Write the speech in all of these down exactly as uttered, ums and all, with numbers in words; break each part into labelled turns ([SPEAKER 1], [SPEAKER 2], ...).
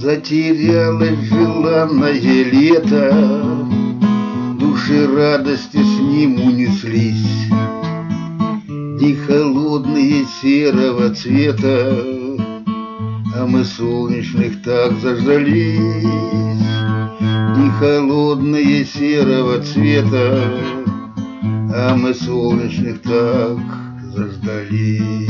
[SPEAKER 1] Затерялось желанное лето, души радости с ним унеслись. Дни холодные серого цвета, а мы солнечных так заждались. Дни холодные серого цвета, а мы солнечных так заждались.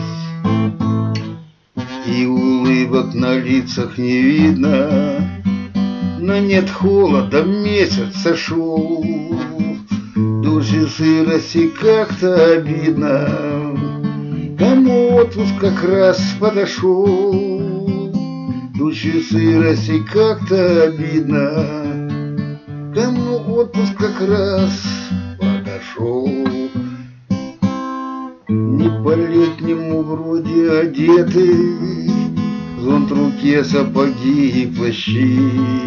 [SPEAKER 1] И улыбок на лицах не видно, но нет холода, месяц сошел. Души сырости как-то обидно, кому отпуск как раз подошел. Души сырости как-то обидно, кому отпуск как раз подошел. Не по-летнему вроде одеты, зонт в руке, сапоги и плащи.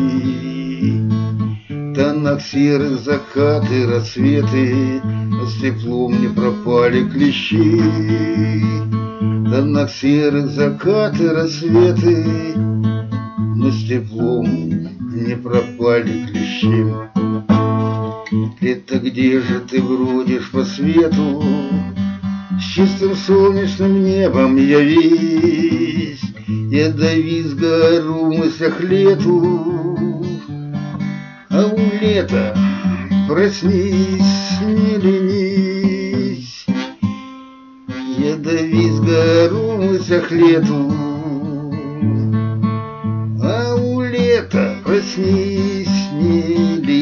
[SPEAKER 1] В тонах серых закаты, рассветы, с теплом не пропали клещи. В тонах серых закаты, рассветы, но с теплом не пропали клещи. Лето, где же ты бродишь по свету? С чистым солнечным небом явись. Я до визга ору в мыслях лету, а у лета проснись, не ленись. Я до визга ору в мыслях лету, а у лета проснись, не ленись.